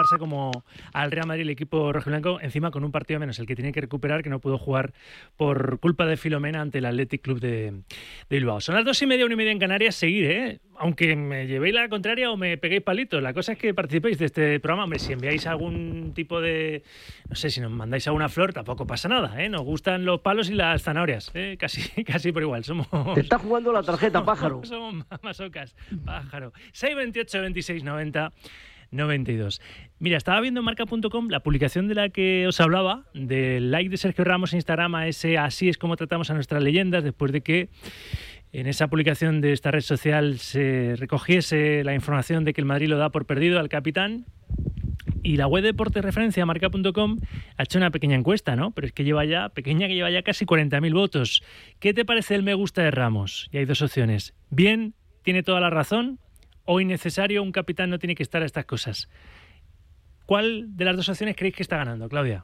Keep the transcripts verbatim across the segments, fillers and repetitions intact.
Barça como al Real Madrid, el equipo rojiblanco, encima con un partido menos, el que tiene que recuperar, que no pudo jugar por culpa de Filomena ante el Athletic Club de, de Bilbao. Son las dos y media, una y media en Canarias. Seguir, ¿eh? Aunque me llevéis la contraria o me peguéis palitos. La cosa es que participéis de este programa. Hombre, si enviáis algún tipo de... No sé, si nos mandáis alguna flor, tampoco pasa nada, ¿eh? Nos gustan los palos y las zanahorias, ¿eh? Casi, casi por igual. Somos... Te está jugando la tarjeta, pájaro. Somos masocas, pájaro. seis veintiocho, veintiséis, noventa, noventa y dos. Mira, estaba viendo en marca punto com la publicación de la que os hablaba, del like de Sergio Ramos en Instagram a ese así es como tratamos a nuestras leyendas, después de que en esa publicación de esta red social se recogiese la información de que el Madrid lo da por perdido al capitán. Y la web de deporte referencia, marca punto com, ha hecho una pequeña encuesta, ¿no? Pero es que lleva ya, pequeña, que lleva ya casi cuarenta mil votos. ¿Qué te parece el me gusta de Ramos? Y hay dos opciones. Bien, tiene toda la razón, o innecesario, un capitán no tiene que estar a estas cosas. ¿Cuál de las dos opciones creéis que está ganando, Claudia?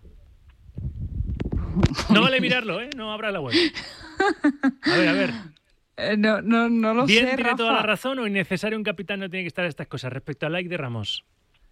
No vale mirarlo, ¿eh? No abra la web. A ver, a ver. Eh, no, no, no lo Bien, sé, tiene Rafa. toda la razón, o innecesario, un capitán no tiene que estar a estas cosas. Respecto al like de Ramos.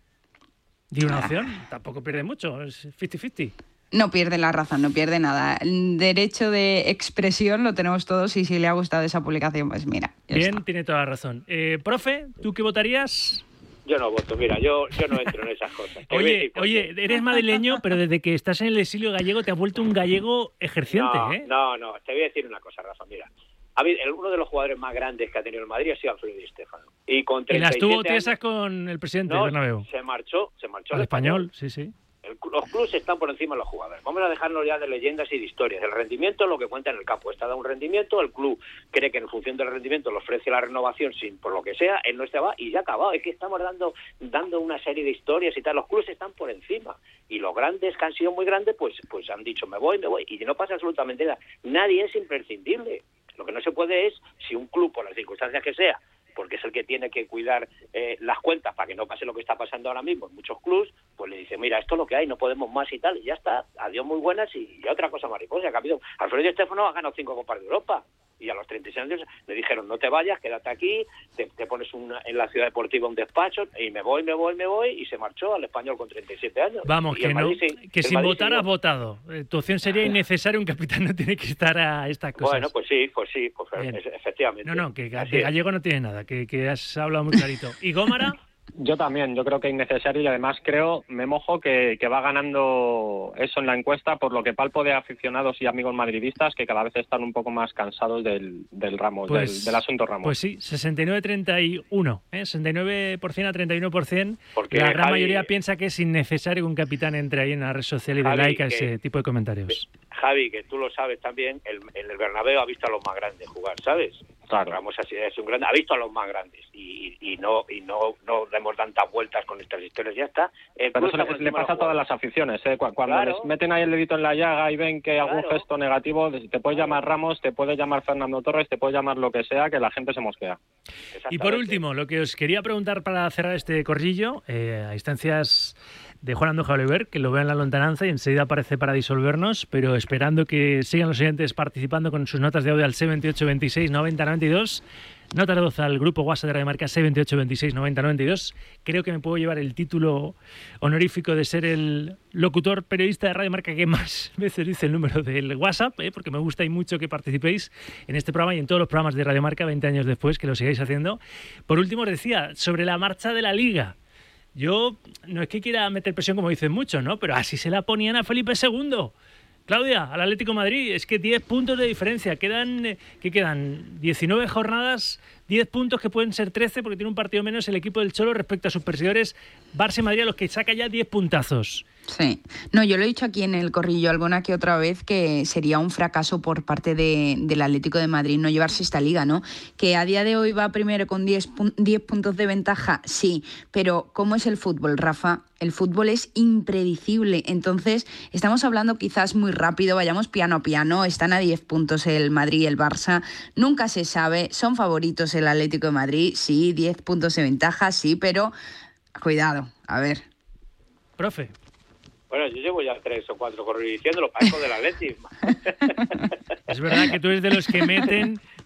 Di una opción, tampoco pierde mucho, es cincuenta cincuenta. No pierde la razón, no pierde nada. El derecho de expresión lo tenemos todos y si le ha gustado esa publicación, pues mira. Ya Bien, está. tiene toda la razón. Eh, profe, ¿tú qué votarías? Yo no voto, mira, yo, yo no entro en esas cosas. Te voy a Oye, decir por oye, qué. eres madrileño, pero desde que estás en el exilio gallego te has vuelto un gallego ejerciente, no, ¿eh? No, no, te voy a decir una cosa, Rafa, mira. Ha habido, el- uno de los jugadores más grandes que ha tenido el Madrid ha sido Alfredo Di Stéfano. Y con Y treinta las y tuvo siete tiesas años, con el presidente no, Bernabéu. se marchó, se marchó Al español, sí, sí. El- los clubes están por encima de los jugadores. Vamos a dejarnos ya de leyendas y de historias. El rendimiento es lo que cuenta en el campo. Está dado un rendimiento, el club cree que en función del rendimiento le ofrece la renovación sin por lo que sea, él no está va y ya ha acabado. Es que estamos dando dando una serie de historias y tal. Los clubes están por encima. Y los grandes que han sido muy grandes, pues pues han dicho me voy, me voy. Y no pasa absolutamente nada. Nadie es imprescindible. Lo que no se puede es, si un club, por las circunstancias que sea, porque es el que tiene que cuidar eh, las cuentas para que no pase lo que está pasando ahora mismo en muchos clubs, pues le dice, mira, esto es lo que hay, no podemos más y tal, y ya está, adiós muy buenas y, y otra cosa mariposa, que ha habido. Alfredo Di Stéfano ha ganado cinco Copas de Europa, y a los treinta y seis años le dijeron, no te vayas, quédate aquí, te, te pones una, en la ciudad deportiva un despacho, y me voy, me voy, me voy, y se marchó al Español con treinta y siete años. Vamos, Y que el no, Madrid sí- que el sin Madrid votar siguió. has votado. Eh, Tu opción sería innecesario, un capitán no tiene que estar a estas cosas. Bueno, pues sí, pues sí, pues Bien. es- efectivamente. No, no, que ga- Así de es. gallego no tiene nada, que, que has hablado muy clarito. ¿Y Gómara? Yo también, yo creo que es innecesario y además creo, me mojo, que, que va ganando eso en la encuesta por lo que palpo de aficionados y amigos madridistas que cada vez están un poco más cansados del, del Ramos, Pues- del, del asunto Ramos. Pues sí, sesenta y nueve a treinta y uno, ¿eh? sesenta y nueve por ciento a treinta y uno por ciento. Porque, La gran Javi, mayoría piensa que es innecesario que un capitán entre ahí en la red social y de Javi, like a que- ese tipo de comentarios. Javi, que tú lo sabes también, el, en el Bernabéu ha visto a los más grandes jugar, ¿sabes? Claro. Ramos así es un grande, ha visto a los más grandes y, y, y no y no no demos tantas vueltas con estas historias, ya está. El Pero club eso está por le, le encima de pasa a los todas jugadores. las aficiones, ¿eh? Cu- Cuando Claro. les meten ahí el dedito en la llaga y ven que algún Claro. gesto negativo, te puede llamar Ramos, te puede llamar Fernando Torres, te puede llamar lo que sea, que la gente se mosquea. Y por Exactamente. último, lo que os quería preguntar para cerrar este corrillo, eh, a instancias de Juan Andújar Oliver, que lo vea en la lontananza y enseguida aparece para disolvernos, pero esperando que sigan los oyentes participando con sus notas de audio al seis veintiocho, veintiséis, noventa, noventa y dos. Nota de voz al grupo WhatsApp de Radio Marca seis veintiocho, veintiséis, noventa, noventa y dos. Creo que me puedo llevar el título honorífico de ser el locutor periodista de Radio Marca que más veces dice el número del WhatsApp, ¿eh? Porque me gusta y mucho que participéis en este programa y en todos los programas de Radio Marca veinte años después, que lo sigáis haciendo. Por último, os decía, sobre la marcha de la Liga. Yo no es que quiera meter presión como dicen muchos, ¿no? Pero así se la ponían a Felipe segundo. Claudia, al Atlético de Madrid, es que diez puntos de diferencia. Quedan, eh, ¿qué quedan? diecinueve jornadas, diez puntos que pueden ser trece porque tiene un partido menos el equipo del Cholo respecto a sus perseguidores Barça y Madrid, a los que saca ya diez puntazos. Sí. No, yo lo he dicho aquí en el corrillo alguna que otra vez que sería un fracaso por parte de, del Atlético de Madrid no llevarse esta liga, ¿no? Que a día de hoy va primero con diez puntos de ventaja, sí, pero ¿cómo es el fútbol, Rafa? El fútbol es impredecible, entonces estamos hablando quizás muy rápido, vayamos piano a piano, están a diez puntos el Madrid y el Barça, nunca se sabe, son favoritos el Atlético de Madrid, sí, diez puntos de ventaja, sí, pero cuidado, a ver. Profe. Bueno, yo llevo ya tres o cuatro corridos diciéndolo, parezco del Atleti. Es verdad que tú eres de los que meten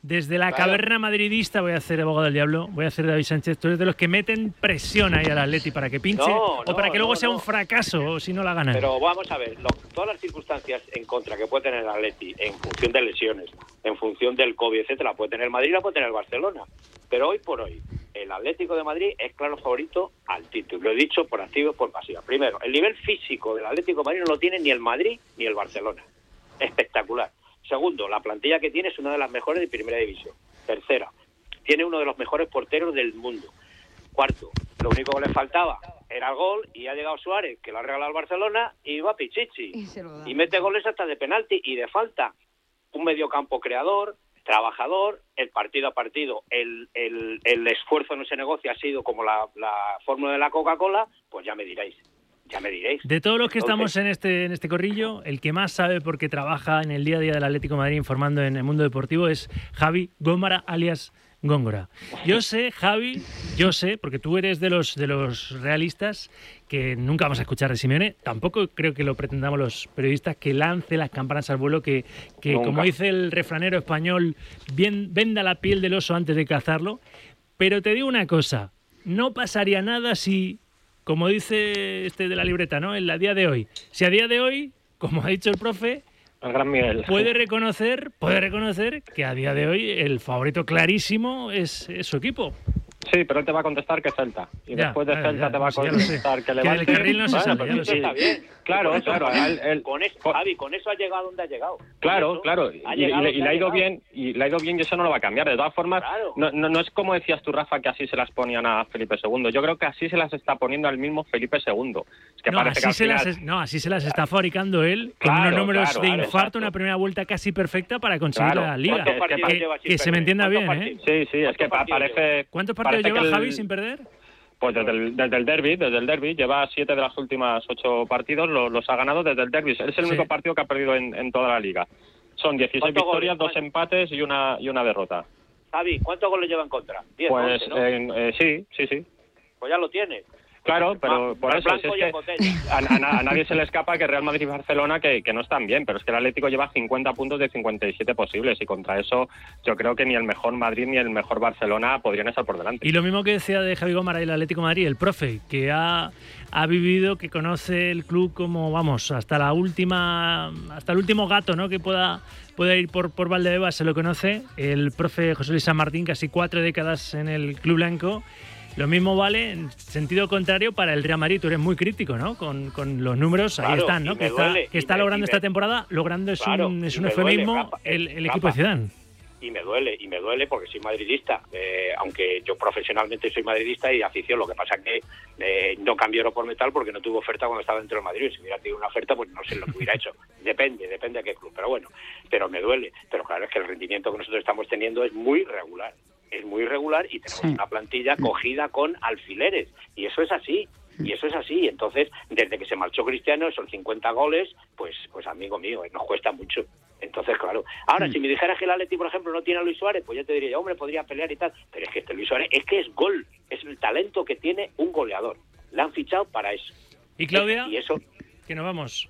Desde la Claro. caverna madridista voy a hacer abogado del diablo, voy a hacer David Sánchez. Tú eres de los que meten presión ahí al Atleti para que pinche No, o no, para que luego no, sea no. un fracaso o si no la ganan. Pero vamos a ver, lo- todas las circunstancias en contra que puede tener el Atleti, en función de lesiones, en función del COVID, etcétera, puede tener el Madrid, la puede tener el Barcelona. Pero hoy por hoy, el Atlético de Madrid es claro favorito al título. Lo he dicho por activa y por pasiva. Primero, el nivel físico del Atlético de Madrid no lo tiene ni el Madrid ni el Barcelona. Espectacular. Segundo, la plantilla que tiene es una de las mejores de primera división. Tercera, tiene uno de los mejores porteros del mundo. Cuarto, lo único que le faltaba era el gol y ha llegado Suárez, que lo ha regalado al Barcelona, y va Pichichi. Y se lo da. Y mete goles hasta de penalti y de falta. Un mediocampo creador, trabajador, el partido a partido, el, el, el esfuerzo no se negocia, ha sido como la, la fórmula de la Coca-Cola, pues ya me diréis. Ya me diréis. De todos los que Entonces, estamos en este en este corrillo, el que más sabe porque trabaja en el día a día del Atlético de Madrid informando en el mundo deportivo es Javi Gómara, alias Góngora. Yo sé, Javi, yo sé, porque tú eres de los de los realistas que nunca vamos a escuchar de Simeone, tampoco creo que lo pretendamos los periodistas, que lance las campanas al vuelo, que, que Nunca. como dice el refranero español, bien, venda la piel del oso antes de cazarlo. Pero te digo una cosa, no pasaría nada si, como dice este de la libreta, ¿no? En la día de hoy, si a día de hoy, como ha dicho el profe, El gran Miguel. puede reconocer, puede reconocer que a día de hoy el favorito clarísimo es, es su equipo. Sí, pero él te va a contestar que Celta. Y Ya, después de ya, Celta ya, te va a sí, ya lo sé. contestar que Que Levante. del carril no se Bueno, sale, pues ya lo sí, sé. está bien. Claro, Con eso- claro. a él- él- Con eso, con- Javi, con eso ha llegado donde ha llegado. Con Claro, eso claro, ha y, y llegado le, y donde le ha ido llegado. bien, y le ha ido bien y eso no lo va a cambiar. De todas formas, Claro. no, no, no es como decías tú, Rafa, que así se las ponían a Felipe segundo. Yo creo que así se las está poniendo al mismo Felipe segundo. Es que No parece que así, al se final... las, es- no, así se las está fabricando él con Claro, unos números claro, de claro, infarto, exacto. una primera vuelta casi perfecta para conseguir Claro. la liga. ¿Cuántos que- partidos que- lleva sin que se me perder? entienda bien, ¿Cuántos ¿eh? partidos? Sí, sí, es que pa- ¿Cuántos partidos parece... ¿Cuántos partidos parece lleva que el- Javi sin perder? Pues desde el, desde el derbi, desde el derbi, lleva siete de las últimas ocho partidos, lo- los ha ganado desde el derbi. Es el Sí. único partido que ha perdido en, en toda la liga. Son dieciséis ¿Cuántos victorias, goles? dos empates y una y una derrota. Javi, ¿cuántos goles lleva en contra? Diez, Pues once, ¿no? en- eh, sí, sí, sí. Pues ya lo tiene. Claro, pero Va- por va eso blanco si es y en que botella. a, a na- a nadie se le escapa que Real Madrid y Barcelona que, que no están bien, pero es que el Atlético lleva cincuenta puntos de cincuenta y siete posibles y contra eso yo creo que ni el mejor Madrid ni el mejor Barcelona podrían estar por delante. Y lo mismo que decía de Javi Gómara y el Atlético de Madrid, el profe, que ha, ha vivido, que conoce el club como, vamos, hasta la última, hasta el último gato, ¿no? Que pueda, pueda ir por, por Valdebebas, se lo conoce. El profe José Luis San Martín, casi cuatro décadas en el club blanco. Lo mismo vale en sentido contrario para el Real Madrid. Tú eres muy crítico, ¿no? Con, con los números, ahí Claro, están, y ¿no? me Que está, duele, que y está me- logrando y me- esta temporada, logrando es Claro, un, es y un me duele, eufemismo Rafa, el, el Rafa. equipo de Zidane. Y me duele, y me duele porque soy madridista, eh, aunque yo profesionalmente soy madridista y de afición, lo que pasa que eh, no cambié oro por metal porque no tuve oferta cuando estaba dentro del Madrid. Si hubiera tenido una oferta, pues no sé lo que hubiera hecho. Depende, depende de qué club, pero bueno, pero me duele. Pero claro, es que el rendimiento que nosotros estamos teniendo es muy regular, es muy regular y tenemos Sí. una plantilla cogida con alfileres, y eso es así. Y eso es así. Entonces, desde que se marchó Cristiano, esos cincuenta goles, pues, pues amigo mío, eh, nos cuesta mucho. Entonces, claro. Ahora, si me dijeras que el Atleti, por ejemplo, no tiene a Luis Suárez, pues yo te diría, hombre, podría pelear y tal. Pero es que este Luis Suárez es que es gol. Es el talento que tiene un goleador. Le han fichado para eso. Y Claudia, Y eso, que nos vamos.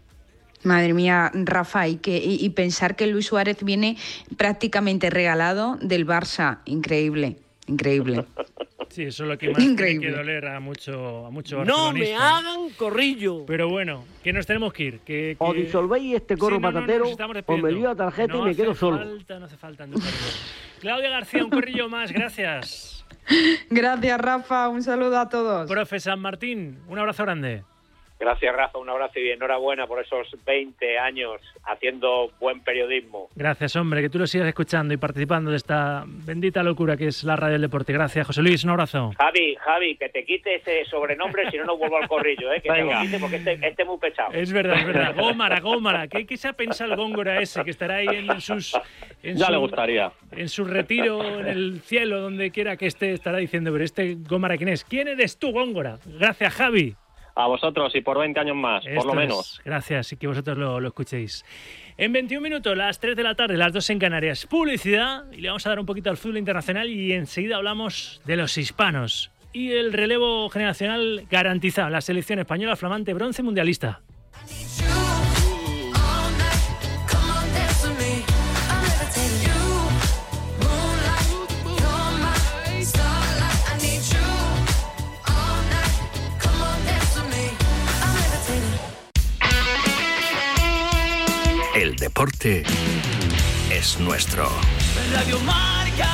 Madre mía, Rafa, y, que, y, y pensar que Luis Suárez viene prácticamente regalado del Barça. Increíble, increíble. Sí, eso es lo que más tiene Increíble. que doler a mucho, a mucho No me barcelonista. hagan corrillo. Pero bueno, que nos tenemos que ir. Que, O que- disolvéis este corro Sí, no, no, no, patatero, nos estamos o me despidiendo. lío la tarjeta No y me hace quedo solo. Falta, no hace falta endulzar el juego. Claudia García, un corrillo más, gracias. Gracias, Rafa. Un saludo a todos. Profe San Martín, un abrazo grande. gracias, Rafa, un abrazo y enhorabuena por esos veinte años haciendo buen periodismo. Gracias, hombre, que tú lo sigas escuchando y participando de esta bendita locura que es la radio del deporte. Gracias, José Luis, un abrazo. Javi, Javi, que te quite ese sobrenombre, si no, no vuelvo al corrillo, ¿eh? Que te Venga. lo quite porque este, este es muy pesado. Es verdad, es verdad. Gómara, Gómara. ¿Qué, qué se ha pensado el Góngora ese que estará ahí en sus... En Ya su, le gustaría. En su retiro, en el cielo, donde quiera que esté, estará diciendo, pero este Gómara, ¿quién es? ¿Quién eres tú, Góngora? Gracias, Javi. A vosotros y por veinte años más, por Esto lo es. menos. Gracias y que vosotros lo, lo escuchéis. En veintiún minutos, las tres de la tarde, las dos en Canarias. Publicidad y le vamos a dar un poquito al fútbol internacional y enseguida hablamos de los hispanos y el relevo generacional garantizado. La selección española flamante bronce mundialista. deporte es nuestro. Radio Marca.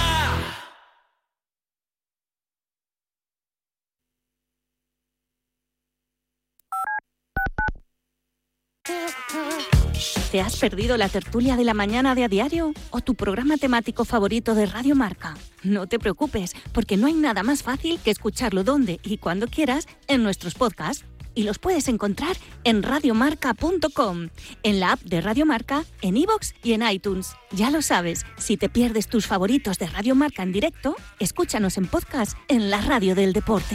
¿Te has perdido la tertulia de la mañana de A Diario o tu programa temático favorito de Radio Marca? No te preocupes, porque no hay nada más fácil que escucharlo donde y cuando quieras en nuestros podcasts. Y los puedes encontrar en radiomarca punto com, en la app de Radio Marca, en iVoox y en iTunes. Ya lo sabes, si te pierdes tus favoritos de Radio Marca en directo, escúchanos en podcast en la radio del deporte.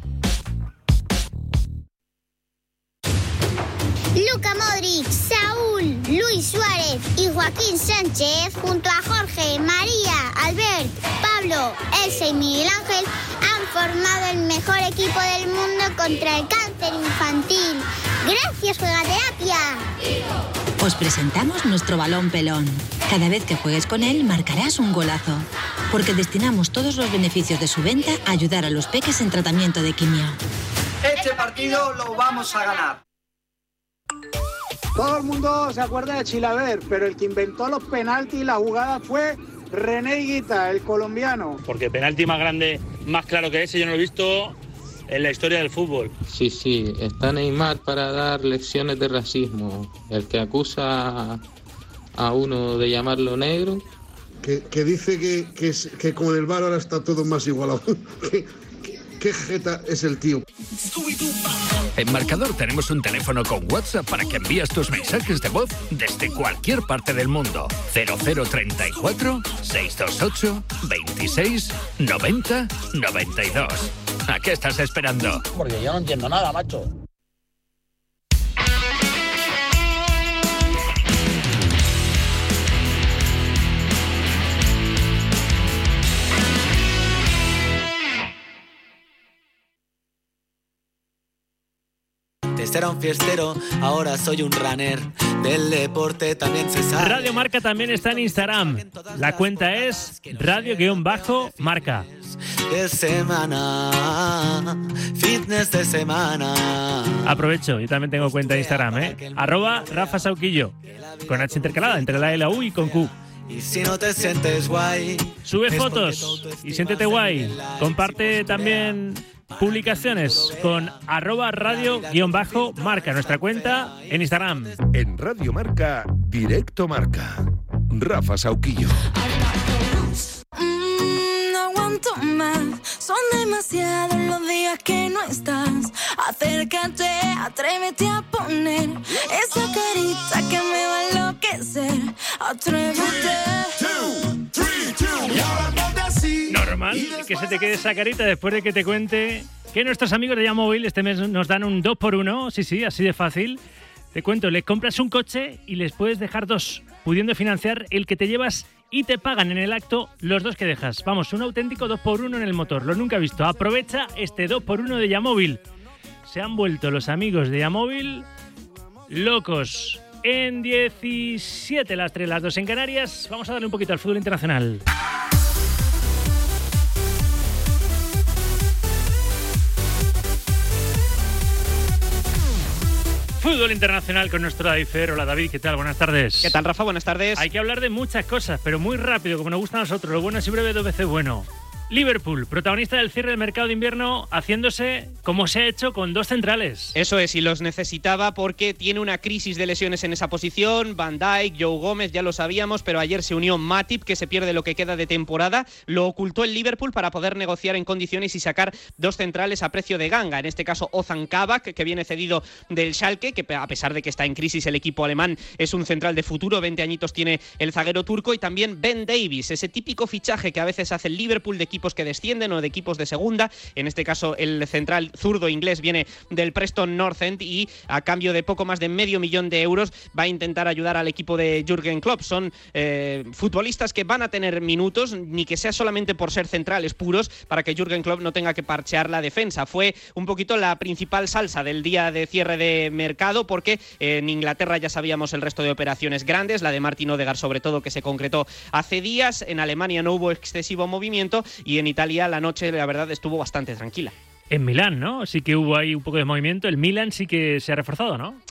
Luka Modric, Saúl, Luis Suárez y Joaquín Sánchez, junto a Jorge, María, Albert, Pablo, Elsa y Miguel Ángel, han formado el mejor equipo del mundo contra el cáncer infantil. ¡Gracias, Juegaterapia! Os presentamos nuestro balón pelón. Cada vez que juegues con él, marcarás un golazo. Porque destinamos todos los beneficios de su venta a ayudar a los peques en tratamiento de quimio. Este partido lo vamos a ganar. Todo el mundo se acuerda de Chilaver, pero el que inventó los penaltis y la jugada fue René Higuita, el colombiano. Porque penalti más grande, más claro que ese, yo no lo he visto en la historia del fútbol. Sí, sí, está Neymar para dar lecciones de racismo. El que acusa a uno de llamarlo negro. Que, que dice que, que, es, que con el V A R ahora está todo más igualado. ¿Qué, qué, qué jeta es el tío? En Marcador tenemos un teléfono con WhatsApp para que envíes tus mensajes de voz desde cualquier parte del mundo. cero cero treinta y cuatro, seiscientos veintiocho, veintiséis, noventa, noventa y dos. ¿A qué estás esperando? Porque yo no entiendo nada, macho. Antes era un fiestero, ahora soy un runner. Del deporte también se sabe. Radio Marca también está en Instagram. La cuenta es radio-marca. De semana, fitness de semana. Aprovecho, yo también tengo cuenta de Instagram, ¿eh? Arroba Rafa Sauquillo. Con H intercalada entre la L, la U y con Q. Y si no te sientes guay, sube fotos y siéntete guay. Comparte también publicaciones con arroba radio-marca, nuestra cuenta en Instagram. En Radio Marca, Directo Marca. Rafa Sauquillo. Mm, no aguanto más, son demasiados los días que no estás. Acércate, atrévete a poner esa carita que me va a enloquecer. Atrévete. Normal que se te quede esa carita después de que te cuente que nuestros amigos de Yamóvil este mes nos dan un dos por uno. Sí, sí, así de fácil. Te cuento, les compras un coche y les puedes dejar dos, pudiendo financiar el que te llevas y te pagan en el acto los dos que dejas. Vamos, un auténtico dos por uno en el motor, lo nunca visto. Aprovecha este dos por uno de Yamóvil. Se han vuelto los amigos de Yamóvil locos. En diecisiete, las tres, las dos en Canarias, vamos a darle un poquito al fútbol internacional. Fútbol internacional con nuestro David Fer. Hola David, ¿qué tal? Buenas tardes. ¿Qué tal, Rafa? Buenas tardes. Hay que hablar de muchas cosas, pero muy rápido, como nos gusta a nosotros. Lo bueno es siempre dos veces bueno. Liverpool, protagonista del cierre del mercado de invierno, haciéndose como se ha hecho con dos centrales. Eso es, y los necesitaba porque tiene una crisis de lesiones en esa posición. Van Dijk, Joe Gómez, ya lo sabíamos, pero ayer se unió Matip, que se pierde lo que queda de temporada. Lo ocultó el Liverpool para poder negociar en condiciones y sacar dos centrales a precio de ganga. En este caso, Ozan Kabak, que viene cedido del Schalke, que a pesar de que está en crisis el equipo alemán, es un central de futuro. veinte añitos tiene el zaguero turco. Y también Ben Davies, ese típico fichaje que a veces hace el Liverpool de equipo que descienden o de equipos de segunda. En este caso el central zurdo inglés viene del Preston North End y a cambio de poco más de medio millón de euros va a intentar ayudar al equipo de Jürgen Klopp. Son eh, futbolistas que van a tener minutos, ni que sea solamente por ser centrales puros, para que Jürgen Klopp no tenga que parchear la defensa. Fue un poquito la principal salsa del día de cierre de mercado, porque en Inglaterra ya sabíamos el resto de operaciones grandes, la de Martin Odegaard sobre todo, que se concretó hace días. En Alemania no hubo excesivo movimiento y en Italia la noche, la verdad, estuvo bastante tranquila. En Milán, ¿no? Sí que hubo ahí un poco de movimiento. El Milan sí que se ha reforzado, ¿no?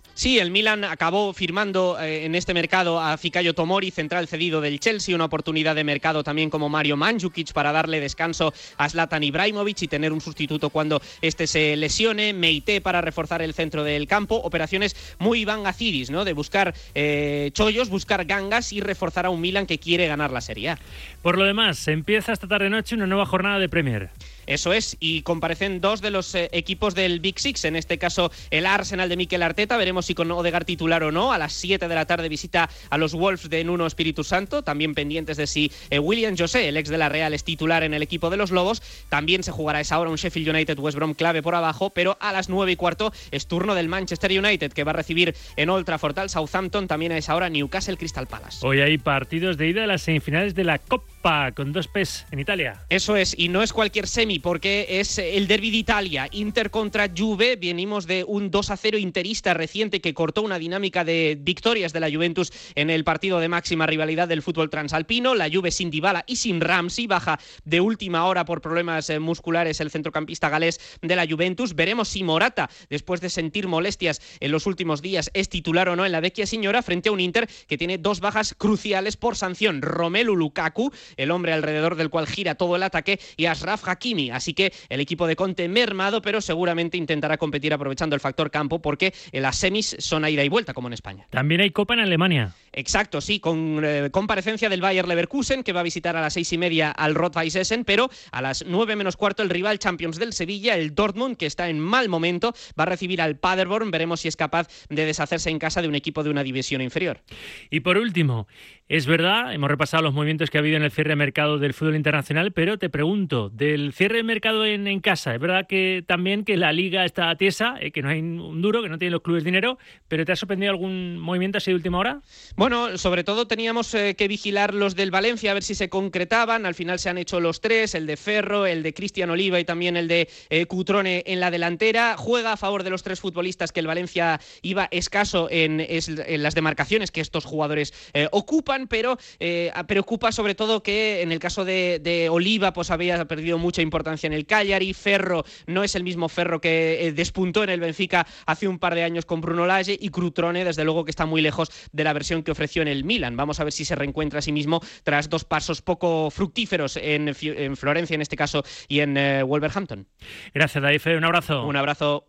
Sí, el Milan acabó firmando eh, en este mercado a Fikayo Tomori, central cedido del Chelsea, una oportunidad de mercado también como Mario Mandzukic para darle descanso a Zlatan Ibrahimovic y tener un sustituto cuando este se lesione, Meite para reforzar el centro del campo, operaciones muy Iván Gazidis, ¿no? De buscar eh, chollos, buscar gangas y reforzar a un Milan que quiere ganar la Serie A. Por lo demás, empieza esta tarde-noche una nueva jornada de Premier. Eso es, y comparecen dos de los eh, equipos del Big Six, en este caso el Arsenal de Mikel Arteta, veremos si con Odegaard titular o no. A las siete de la tarde visita a los Wolves de Nuno Espíritu Santo, también pendientes de si eh, William José, el ex de la Real, es titular en el equipo de los Lobos. También se jugará a esa hora un Sheffield United West Brom clave por abajo, pero a las nueve y cuarto es turno del Manchester United, que va a recibir en Old Trafford al Southampton, también a esa hora Newcastle Crystal Palace. Hoy hay partidos de ida de las semifinales de la Coppa, con dos P's en Italia. Eso es, y no es cualquier semi, porque es el derbi de Italia, Inter contra Juve. Venimos de un dos a cero interista reciente que cortó una dinámica de victorias de la Juventus en el partido de máxima rivalidad del fútbol transalpino. La Juve sin Dybala y sin Ramsey, baja de última hora por problemas musculares el centrocampista galés de la Juventus. Veremos si Morata, después de sentir molestias en los últimos días, es titular o no en la Vecchia Signora frente a un Inter que tiene dos bajas cruciales por sanción: Romelu Lukaku, el hombre alrededor del cual gira todo el ataque, y Achraf Hakimi. Así que el equipo de Conte mermado, pero seguramente intentará competir aprovechando el factor campo, porque las semis son a ida y vuelta, como en España. También hay Copa en Alemania. Exacto, sí, con eh, comparecencia del Bayer Leverkusen, que va a visitar a las seis y media al Rot-Weiss Essen, pero a las nueve menos cuarto el rival Champions del Sevilla, el Dortmund, que está en mal momento, va a recibir al Paderborn. Veremos si es capaz de deshacerse en casa de un equipo de una división inferior. Y por último, es verdad, hemos repasado los movimientos que ha habido en el cierre de mercado del fútbol internacional, pero te pregunto, del cierre de mercado en, en casa, es verdad que también que la liga está tiesa, eh, que no hay un duro, que no tienen los clubes dinero, pero ¿te ha sorprendido algún movimiento así de última hora? Bueno, sobre todo teníamos eh, que vigilar los del Valencia, a ver si se concretaban. Al final se han hecho los tres, el de Ferro, el de Cristian Oliva y también el de eh, Cutrone en la delantera. Juega a favor de los tres futbolistas que el Valencia iba escaso en, en las demarcaciones que estos jugadores eh, ocupan, pero eh, preocupa sobre todo que en el caso de, de Oliva pues había perdido mucha importancia en el Cagliari. Ferro no es el mismo Ferro que eh, despuntó en el Benfica hace un par de años con Bruno Lage, y Cutrone desde luego que está muy lejos de la versión que ofreció en el Milan. Vamos a ver si se reencuentra a sí mismo tras dos pasos poco fructíferos en, en Florencia en este caso y en eh, Wolverhampton. Gracias, David. Un abrazo. Un abrazo.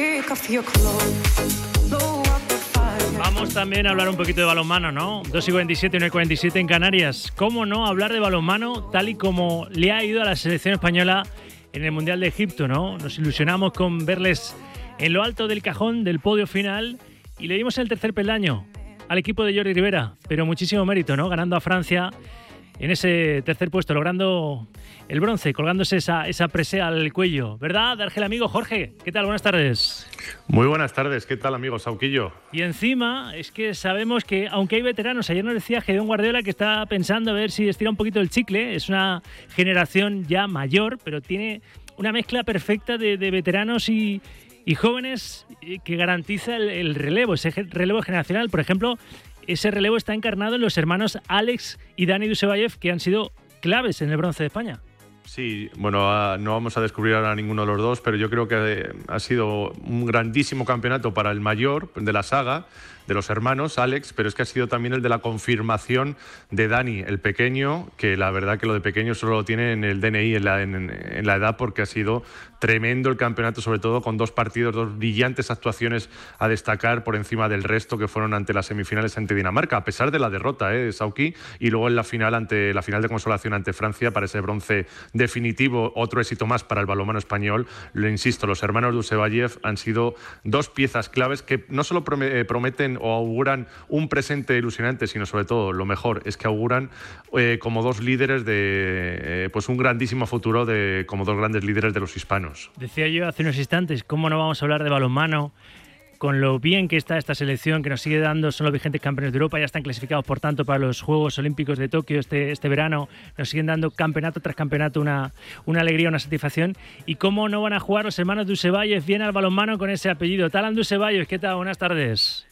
Vamos también a hablar un poquito de balonmano, ¿no? dos y cuarenta y siete, una y cuarenta y siete en Canarias. ¿Cómo no hablar de balonmano tal y como le ha ido a la selección española en el Mundial de Egipto, ¿no? Nos ilusionamos con verles en lo alto del cajón del podio final y le dimos el tercer peldaño al equipo de Jordi Rivera, pero muchísimo mérito, ¿no? Ganando a Francia en ese tercer puesto, logrando el bronce, colgándose esa, esa presea al cuello, ¿verdad? Argel amigo Jorge, ¿qué tal? Buenas tardes. Muy buenas tardes, ¿qué tal amigo Sauquillo? Y encima es que sabemos que, aunque hay veteranos, ayer nos decía Gedeón Guardiola que está pensando a ver si estira un poquito el chicle, es una generación ya mayor, pero tiene una mezcla perfecta de, de veteranos y, y jóvenes que garantiza el, el relevo, ese relevo generacional. Por ejemplo, ese relevo está encarnado en los hermanos Alex y Dani Dusebayev, que han sido claves en el bronce de España. Sí, bueno, no vamos a descubrir ahora a ninguno de los dos, pero yo creo que ha sido un grandísimo campeonato para el mayor de la saga, de los hermanos, Alex, pero es que ha sido también el de la confirmación de Dani, el pequeño, que la verdad que lo de pequeño solo lo tiene en el D N I, en la, en, en la edad, porque ha sido tremendo el campeonato, sobre todo con dos partidos, dos brillantes actuaciones a destacar por encima del resto, que fueron ante las semifinales ante Dinamarca, a pesar de la derrota, ¿eh, Sauki? Y luego en la final, ante la final de consolación ante Francia, para ese bronce definitivo, otro éxito más para el balonmano español. Lo insisto, los hermanos Dusebayev han sido dos piezas claves que no solo prometen o auguran un presente ilusionante, sino sobre todo, lo mejor, es que auguran eh, como dos líderes de eh, pues un grandísimo futuro, de como dos grandes líderes de los hispanos. Decía yo hace unos instantes, ¿cómo no vamos a hablar de balonmano? Con lo bien que está esta selección, que nos sigue dando, son los vigentes campeones de Europa, ya están clasificados por tanto para los Juegos Olímpicos de Tokio este, este verano, nos siguen dando campeonato tras campeonato una, una alegría, una satisfacción. ¿Y cómo no van a jugar los hermanos Dusebayev bien al balonmano con ese apellido? Talan Dusebayev, ¿qué tal? Buenas tardes.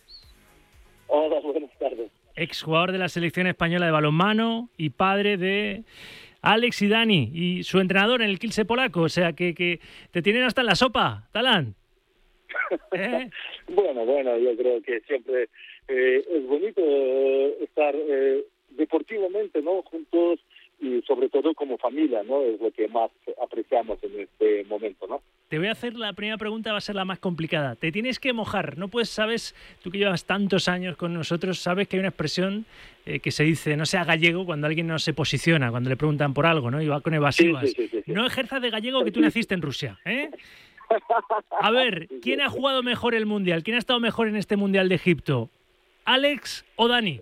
Hola, buenas tardes. Exjugador de la selección española de balonmano y padre de Alex y Dani, y su entrenador en el Kielce polaco, o sea que, que te tienen hasta en la sopa, Talan. ¿Eh? Bueno, bueno, yo creo que siempre eh, es bonito eh, estar eh, deportivamente, ¿no? Juntos y sobre todo como familia, ¿no? Es lo que más apreciamos en este momento, ¿no? Te voy a hacer la primera pregunta, va a ser la más complicada. Te tienes que mojar, no puedes, sabes, tú que llevas tantos años con nosotros, sabes que hay una expresión eh, que se dice, no sea gallego, cuando alguien no se posiciona, cuando le preguntan por algo, ¿no? Y va con evasivas. Sí, sí, sí, sí. No ejerzas de gallego que tú naciste en Rusia, ¿eh? A ver, ¿quién ha jugado mejor el Mundial? ¿Quién ha estado mejor en este Mundial de Egipto? ¿Alex o Dani?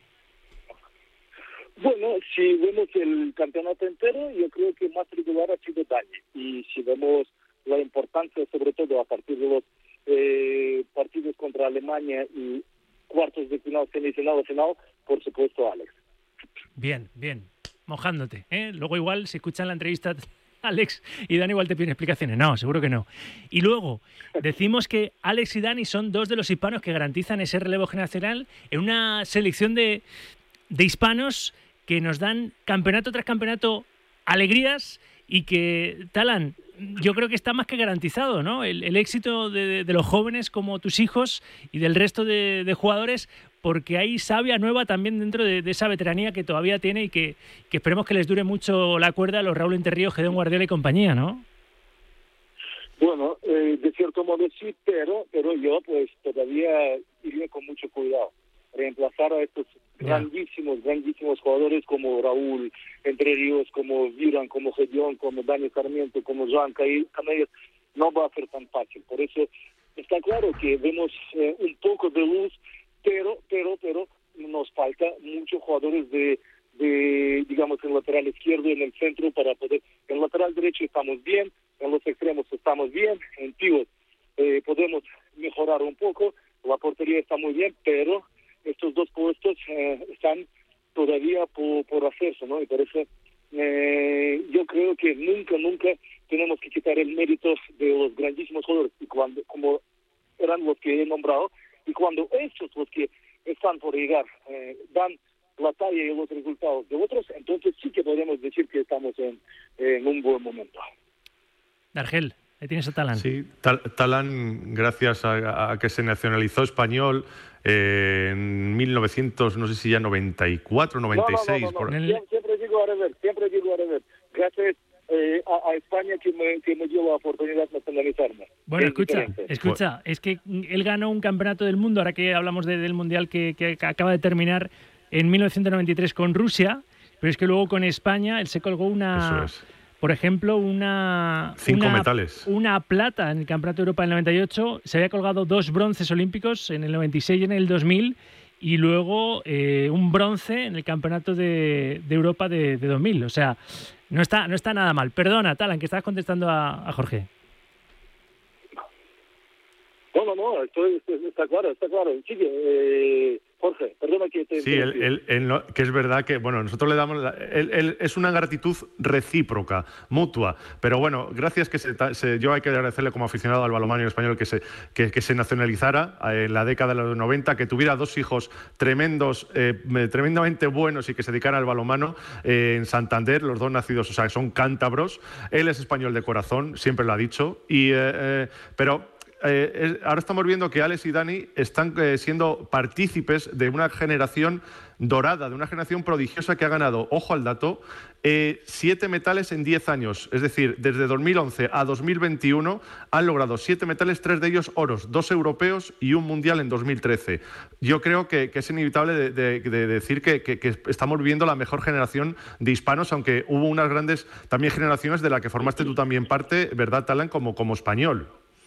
Bueno, si vemos el campeonato entero, yo creo que más regular ha sido Dani. Y si vemos la importancia, sobre todo a partir de los eh, partidos contra Alemania y cuartos de final, semifinal o final, por supuesto, Alex. Bien, bien, mojándote, ¿eh? Luego igual, si escuchan la entrevista, Alex y Dani igual te piden explicaciones. No, seguro que no. Y luego, decimos que Alex y Dani son dos de los hispanos que garantizan ese relevo generacional en una selección de, de hispanos que nos dan campeonato tras campeonato alegrías y que, Talan, yo creo que está más que garantizado, ¿no? El, el éxito de, de los jóvenes como tus hijos y del resto de, de jugadores, porque hay savia nueva también dentro de, de esa veteranía que todavía tiene y que, que esperemos que les dure mucho la cuerda a los Raúl Enterrío, Gedeón Guardiola y compañía, ¿no? Bueno, eh, de cierto modo sí, pero, pero yo pues todavía iría con mucho cuidado. Reemplazar a estos yeah. grandísimos, grandísimos jugadores como Raúl Entre Ríos, como Viran, como Gedeón, como Dani Sarmiento, como Joan Camellas, no va a ser tan fácil. Por eso está claro que vemos eh, un poco de luz, pero, pero, pero nos falta muchos jugadores de, de, digamos, en lateral izquierdo y en el centro para poder. En lateral derecho estamos bien, en los extremos estamos bien, en pivot eh, podemos mejorar un poco, la portería está muy bien, pero estos dos puestos eh, están todavía por, por hacerse, ¿no? Y por eso eh, yo creo que nunca, nunca tenemos que quitar el mérito de los grandísimos jugadores, y cuando, como eran los que he nombrado, y cuando estos, los que están por llegar, eh, dan la talla y los resultados de otros, entonces sí que podemos decir que estamos en, en un buen momento. Dargel, ahí tienes a Talan. Sí, Tal, Talan, gracias a, a que se nacionalizó español eh, en mil novecientos, no sé si ya noventa y cuatro, noventa y seis. No, no, no, no, no. Por... Siempre, siempre digo a rever, siempre digo a rever. Gracias eh, a, a España que me, que me dio la oportunidad de nacionalizarme. Bueno, es escucha, diferente. escucha, es que él ganó un campeonato del mundo, ahora que hablamos de, del Mundial que, que acaba de terminar en mil novecientos noventa y tres con Rusia, pero es que luego con España él se colgó una... Eso es. Por ejemplo, una, Cinco una, metales. una plata en el Campeonato de Europa del noventa y ocho, se había colgado dos bronces olímpicos en el noventa y seis y en el dos mil, y luego eh, un bronce en el Campeonato de, de Europa de, de dos mil. O sea, no está, no está nada mal. Perdona, Talan, que estabas contestando a, a Jorge. No, no, no, estoy, estoy, está claro, está claro. Sigue, eh, Jorge, perdona que te... Sí, él, él, él no, que es verdad que, bueno, nosotros le damos... La, él, él, es una gratitud recíproca, mutua, pero bueno, gracias que se, se, yo hay que agradecerle como aficionado al balonmano español que se, que, que se nacionalizara en la década de los noventa, que tuviera dos hijos tremendos, eh, tremendamente buenos y que se dedicara al balonmano eh, en Santander, los dos nacidos, o sea, son cántabros. Él es español de corazón, siempre lo ha dicho, y, eh, eh, pero... Eh, ahora estamos viendo que Alex y Dani están eh, siendo partícipes de una generación dorada, de una generación prodigiosa que ha ganado, ojo al dato, eh, siete metales en diez años. Es decir, desde dos mil once a dos mil veintiuno han logrado siete metales, tres de ellos oros, dos europeos y un mundial en dos mil trece. Yo creo que, que es inevitable de, de, de decir que, que, que estamos viviendo la mejor generación de hispanos, aunque hubo unas grandes también generaciones de la que formaste tú también parte, ¿verdad, Talan? Como, como español.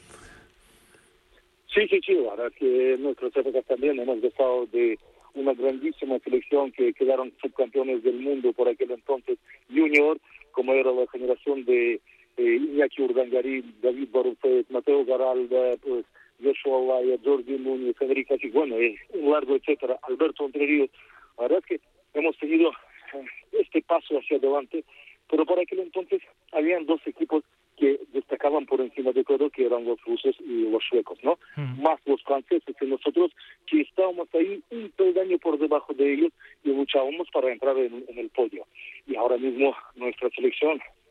Sí, sí, sí, la verdad que en nuestras épocas también hemos gozado de una grandísima selección que quedaron subcampeones del mundo por aquel entonces junior, como era la generación de eh, Iñaki Urdangarín, David Barufet, Mateo Garalda, pues Joshua Olaya, Jordi Núñez, Enrique Así, bueno, eh, un largo etcétera, Alberto Entre Ríos. La verdad es que hemos tenido eh, este paso hacia adelante, pero por aquel entonces habían dos equipos que destacaban por encima de todo, que eran los rusos y los suecos, ¿no? Mm. Más los franceses y nosotros, que estábamos ahí un peldaño por debajo de ellos y luchábamos para entrar en, en el podio. Y ahora mismo nuestra selección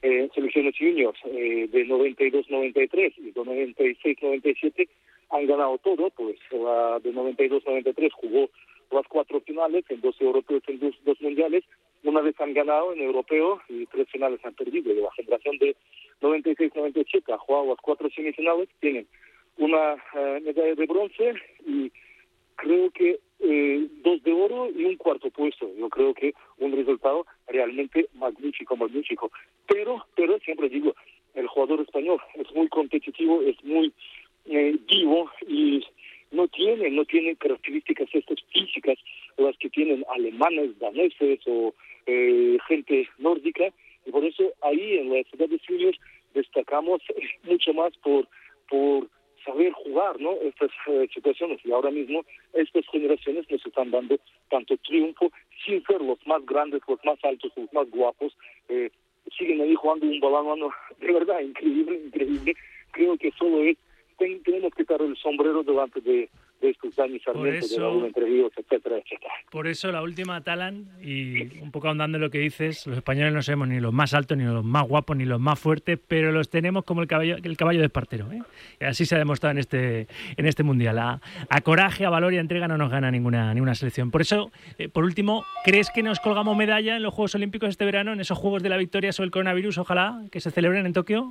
eh, selecciones juniors eh, de noventa y dos noventa y tres y de noventa y seis noventa y siete han ganado todo, pues la de noventa y dos noventa y tres jugó las cuatro finales, en dos europeos, en dos, dos mundiales, una vez han ganado en europeo y tres finales han perdido. De la generación de noventa y seis noventa y siete ha jugado las cuatro semifinales, tienen una uh, medalla de bronce y creo que eh, dos de oro y un cuarto puesto. Yo creo que un resultado realmente magnífico, magnífico. Pero, pero siempre digo, el jugador español es muy competitivo, es muy eh, vivo y no tiene, no tiene características estas físicas las que tienen alemanes, daneses o eh, gente nórdica, y por eso ahí en las edades juniors destacamos mucho más por por saber jugar, ¿no? Estas eh, situaciones, y ahora mismo estas generaciones nos están dando tanto triunfo sin ser los más grandes, los más altos, los más guapos, eh, siguen ahí jugando un balón de verdad increíble, increíble. Creo que solo es ten, tenemos que quitar el sombrero delante de, de estos Dani Sarmiento, de Raúl Entre Ríos, etcétera, etcétera. Por eso la última, Talan, y un poco ahondando en lo que dices, los españoles no somos ni los más altos, ni los más guapos, ni los más fuertes, pero los tenemos como el caballo, el caballo de Espartero, ¿eh? Y así se ha demostrado en este, en este Mundial. A, a coraje, a valor y a entrega no nos gana ninguna, ninguna selección. Por eso, eh, por último, ¿crees que nos colgamos medalla en los Juegos Olímpicos este verano, en esos Juegos de la Victoria sobre el coronavirus, ojalá, que se celebren en Tokio?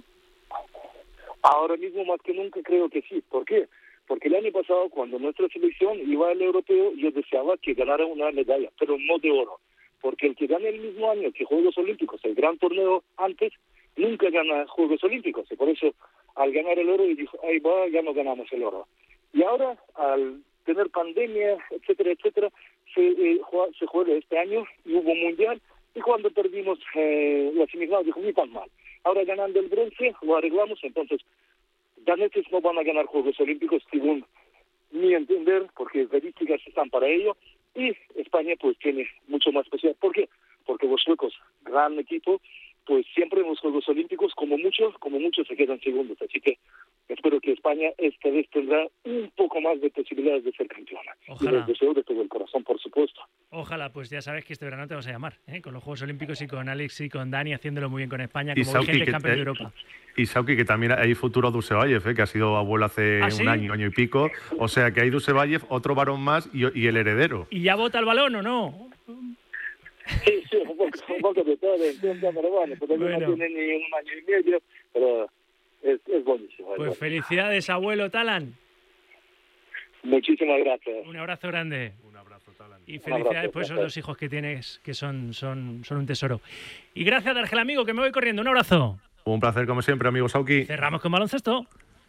Ahora mismo más que nunca creo que sí. ¿Por qué? Porque el año pasado, cuando nuestra selección iba al europeo, yo deseaba que ganara una medalla, pero no de oro. Porque el que gana el mismo año que Juegos Olímpicos, el gran torneo antes, nunca gana Juegos Olímpicos. Y por eso, al ganar el oro, y dijo, ahí va, ya no ganamos el oro. Y ahora, al tener pandemia, etcétera, etcétera, se, eh, juega, se juega este año y hubo mundial. Y cuando perdimos eh, la semifinal, dijo, ni tan mal. Ahora ganando el bronce, lo arreglamos, entonces daneses no van a ganar Juegos Olímpicos, según mi entender, porque estadísticas están para ello, y España pues tiene mucho más especial. ¿Por qué? Porque los suecos, gran equipo, pues siempre en los Juegos Olímpicos, como muchos, como muchos se quedan segundos, así que espero que España esta vez tendrá un poco más de posibilidades de ser campeona. Ojalá. Y les deseo de todo el corazón, por supuesto. Ojalá, pues ya sabes que este verano te vamos a llamar, ¿eh? Con los Juegos Olímpicos y con Alex y con Dani haciéndolo muy bien con España, Y como Sauki, vigente que- campeón eh, de Europa. Y Sauki, que también hay futuro Dusevayev, ¿eh? Que ha sido abuelo hace ¿Ah, sí? un año, año y pico. O sea que hay Dusevayev, otro varón más y, y el heredero. ¿Y ya bota el balón o no? Sí, sí, un poco, un poco de todo, entiendo, pero bueno, todavía Bueno. no tiene ni un año y medio, pero es, es buenísimo. es Pues bueno. felicidades, abuelo Talan. Muchísimas gracias. Un abrazo grande. Un abrazo, Talan. Y Un felicidades abrazo, por esos gracias. dos hijos que tienes, que son, son, son un tesoro. Y gracias, Argel amigo, que me voy corriendo. Un abrazo. Un placer como siempre, amigo Sauki. Cerramos con baloncesto.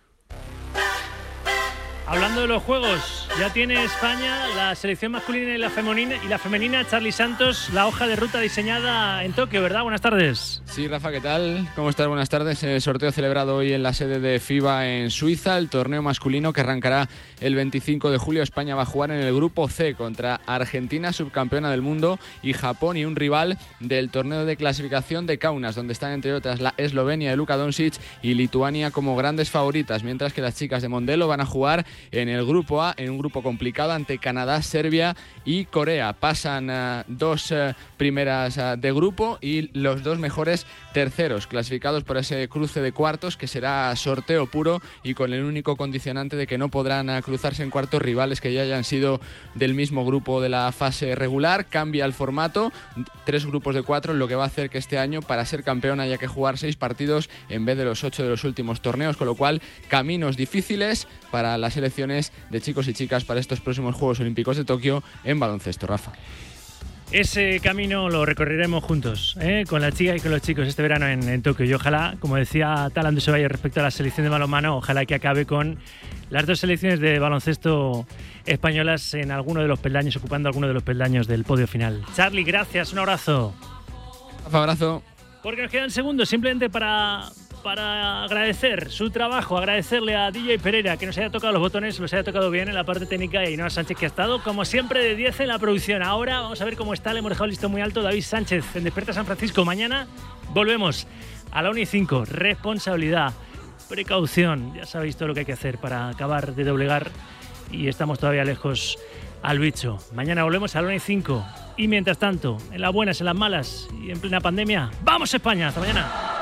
Hablando de los juegos, ya tiene España la selección masculina y la femenina, y la femenina, Charly Santos, la hoja de ruta diseñada en Tokio, ¿verdad? Buenas tardes. Sí, Rafa, ¿qué tal? ¿Cómo estás? Buenas tardes. El sorteo celebrado hoy en la sede de FIBA en Suiza, el torneo masculino que arrancará el veinticinco de julio. España va a jugar en el grupo C contra Argentina, subcampeona del mundo, y Japón, y un rival del torneo de clasificación de Kaunas, donde están entre otras la Eslovenia de Luka Doncic y Lituania como grandes favoritas, mientras que las chicas de Mondelo van a jugar en el grupo A, en un grupo complicado ante Canadá, Serbia y Corea. Pasan uh, dos uh, primeras uh, de grupo y los dos mejores terceros, clasificados por ese cruce de cuartos que será sorteo puro y con el único condicionante de que no podrán uh, cruzarse en cuartos rivales que ya hayan sido del mismo grupo de la fase regular. Cambia el formato, tres grupos de cuatro, lo que va a hacer que este año, para ser campeón, haya que jugar seis partidos en vez de los ocho de los últimos torneos, con lo cual caminos difíciles para las selecciones de chicos y chicas para estos próximos Juegos Olímpicos de Tokio en baloncesto, Rafa. Ese camino lo recorreremos juntos, ¿eh? Con las chicas y con los chicos este verano en, en Tokio. Y ojalá, como decía Talan Dusevayev respecto a la selección de balonmano, ojalá que acabe con las dos selecciones de baloncesto españolas en alguno de los peldaños, ocupando alguno de los peldaños del podio final. Charly, gracias, un abrazo. Rafa, abrazo. Porque nos quedan segundos simplemente para, para agradecer su trabajo, agradecerle a D J Pereira que nos haya tocado los botones, los haya tocado bien en la parte técnica, y a Ainhoa Sánchez, que ha estado como siempre de diez en la producción. Ahora vamos a ver cómo está, le hemos dejado listo muy alto, David Sánchez en Despierta San Francisco. Mañana volvemos a la una y cinco. Responsabilidad, precaución, ya sabéis todo lo que hay que hacer para acabar de doblegar, y estamos todavía lejos al bicho. Mañana volvemos a la una y cinco. Y mientras tanto, en las buenas, en las malas y en plena pandemia, ¡vamos España! ¡Hasta mañana!